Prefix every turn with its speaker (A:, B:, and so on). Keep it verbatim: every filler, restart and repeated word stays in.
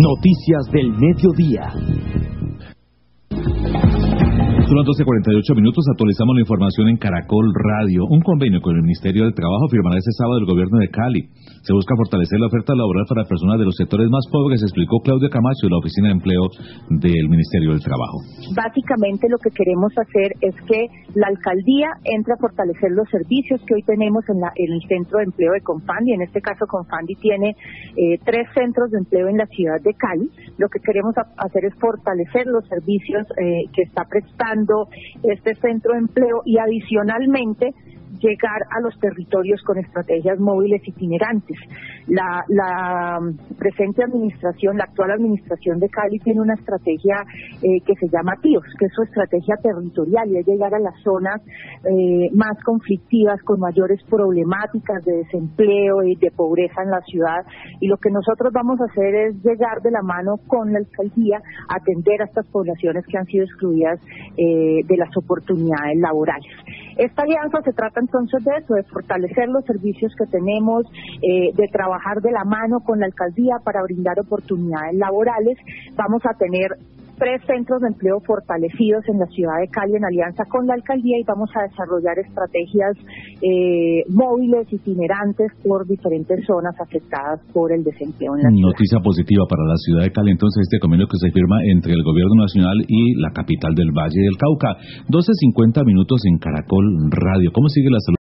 A: Noticias del mediodía.
B: Son las doce cuarenta y ocho minutos, actualizamos la información en Caracol Radio. Un convenio con el Ministerio del Trabajo firmará este sábado el gobierno de Cali. Se busca fortalecer la oferta laboral para personas de los sectores más pobres, explicó Claudia Camacho de la Oficina de Empleo del Ministerio del Trabajo.
C: Básicamente lo que queremos hacer es que la alcaldía entre a fortalecer los servicios que hoy tenemos en, la, en el centro de empleo de Confandi. En este caso Confandi tiene eh, tres centros de empleo en la ciudad de Cali. Lo que queremos a, hacer es fortalecer los servicios eh, que está prestando este centro de empleo y adicionalmente llegar a los territorios con estrategias móviles itinerantes. La, la presente administración, la actual administración de Cali tiene una estrategia eh, que se llama TIOS, que es su estrategia territorial, y es llegar a las zonas eh, más conflictivas, con mayores problemáticas de desempleo y de pobreza en la ciudad, y lo que nosotros vamos a hacer es llegar de la mano con la alcaldía a atender a estas poblaciones que han sido excluidas eh, de las oportunidades laborales. Esta alianza se trata entonces de eso, de fortalecer los servicios que tenemos, eh, de trabajar de la mano con la alcaldía para brindar oportunidades laborales. Vamos a tener tres centros de empleo fortalecidos en la ciudad de Cali en alianza con la alcaldía, y vamos a desarrollar estrategias eh, móviles, itinerantes por diferentes zonas afectadas por el desempleo en la ciudad.
B: Noticia positiva para la ciudad de Cali, entonces, este convenio que se firma entre el gobierno nacional y la capital del Valle del Cauca. doce cincuenta minutos en Caracol Radio. ¿Cómo sigue la salud?